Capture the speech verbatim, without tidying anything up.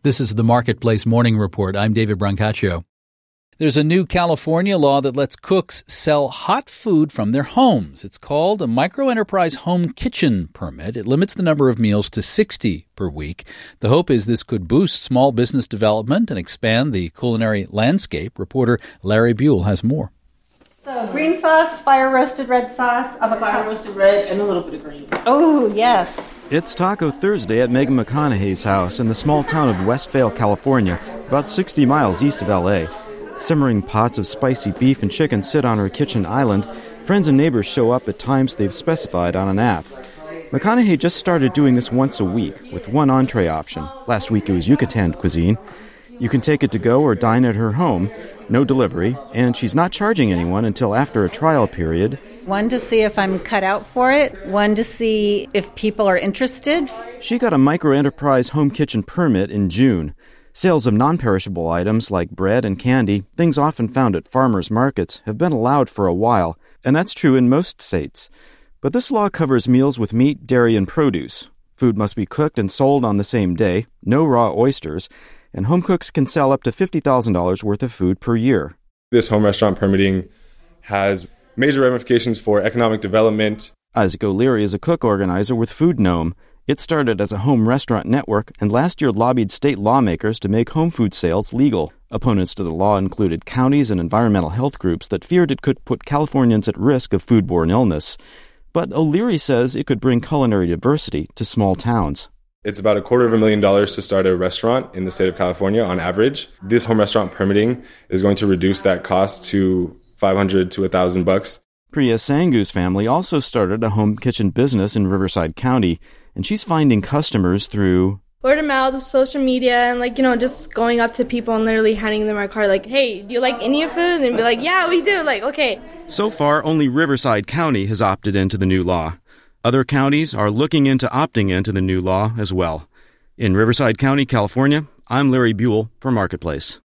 This is the Marketplace Morning Report. I'm David Brancaccio. There's a new California law that lets cooks sell hot food from their homes. It's called a Microenterprise Home Kitchen Permit. It limits the number of meals to sixty per week. The hope is this could boost small business development and expand the culinary landscape. Reporter Larry Buell has more. So green sauce, fire-roasted red sauce, avocado. Fire-roasted red and a little bit of green. Oh, yes. It's Taco Thursday at Megan McConaughey's house in the small town of Westvale, California, about sixty miles east of L A. Simmering pots of spicy beef and chicken sit on her kitchen island. Friends and neighbors show up at times they've specified on an app. McConaughey just started doing this once a week with one entree option. Last week it was Yucatan cuisine. You can take it to go or dine at her home. No delivery, and she's not charging anyone until after a trial period. One to see if I'm cut out for it, one to see if people are interested. She got a Microenterprise Home Kitchen Permit in June. Sales of non-perishable items like bread and candy, things often found at farmers' markets, have been allowed for a while, and that's true in most states. But this law covers meals with meat, dairy, and produce. Food must be cooked and sold on the same day, no raw oysters, and home cooks can sell up to fifty thousand dollars worth of food per year. This home restaurant permitting has major ramifications for economic development. Isaac O'Leary is a cook organizer with Food Gnome. It started as a home restaurant network and last year lobbied state lawmakers to make home food sales legal. Opponents to the law included counties and environmental health groups that feared it could put Californians at risk of foodborne illness. But O'Leary says it could bring culinary diversity to small towns. It's about a quarter of a million dollars to start a restaurant in the state of California on average. This home restaurant permitting is going to reduce that cost to five hundred to one thousand bucks. Priya Sangu's family also started a home kitchen business in Riverside County, and she's finding customers through word of mouth, social media, and like, you know, just going up to people and literally handing them our card like, hey, do you like Indian food? And be like, yeah, we do. Like, okay. So far, only Riverside County has opted into the new law. Other counties are looking into opting into the new law as well. In Riverside County, California, I'm Larry Buell for Marketplace.